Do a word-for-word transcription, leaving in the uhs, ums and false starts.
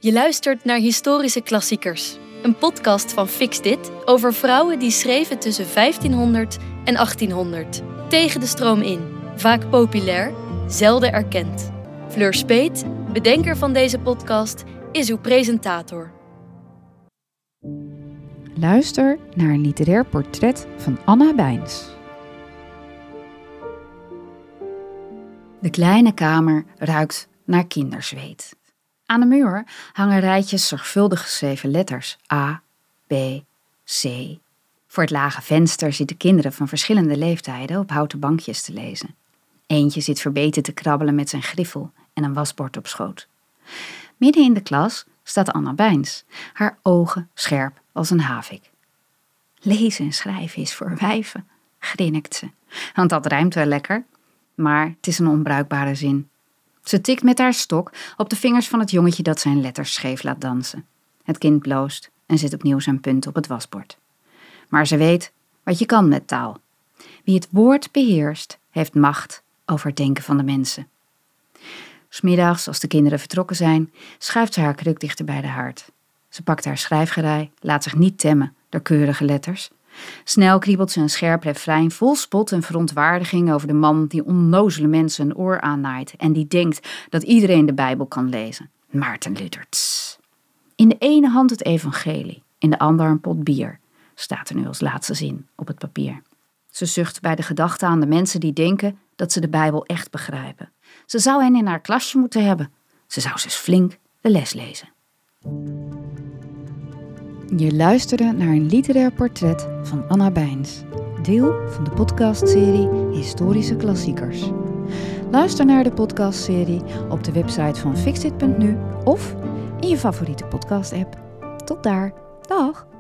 Je luistert naar Historische Klassiekers, een podcast van Fixdit over vrouwen die schreven tussen vijftienhonderd en achttienhonderd. Tegen de stroom in, vaak populair, zelden erkend. Fleur Speet, bedenker van deze podcast, is uw presentator. Luister naar een literair portret van Anna Bijns. De kleine kamer ruikt naar kinderzweet. Aan de muur hangen rijtjes zorgvuldig geschreven letters A, B, C. Voor het lage venster zitten kinderen van verschillende leeftijden op houten bankjes te lezen. Eentje zit verbeten te krabbelen met zijn griffel en een wasbord op schoot. Midden in de klas staat Anna Bijns, haar ogen scherp als een havik. Lezen en schrijven is voor wijven, grinnikt ze, want dat rijmt wel lekker, maar het is een onbruikbare zin. Ze tikt met haar stok op de vingers van het jongetje dat zijn letters scheef laat dansen. Het kind bloost en zit opnieuw zijn punt op het wasbord. Maar ze weet wat je kan met taal. Wie het woord beheerst, heeft macht over het denken van de mensen. 'S Middags, als de kinderen vertrokken zijn, schuift ze haar kruk dichter bij de haard. Ze pakt haar schrijfgerei, laat zich niet temmen door keurige letters. Snel kriebelt ze een scherp refrein vol spot en verontwaardiging over de man die onnozele mensen een oor aannaait en die denkt dat iedereen de Bijbel kan lezen. Maarten Luther. Tss. In de ene hand het evangelie, in de andere een pot bier, staat er nu als laatste zin op het papier. Ze zucht bij de gedachte aan de mensen die denken dat ze de Bijbel echt begrijpen. Ze zou hen in haar klasje moeten hebben. Ze zou dus flink de les lezen. Je luisterde naar een literair portret van Anna Bijns, deel van de podcastserie Historische Klassiekers. Luister naar de podcastserie op de website van fixit punt nu of in je favoriete podcast-app. Tot daar. Dag!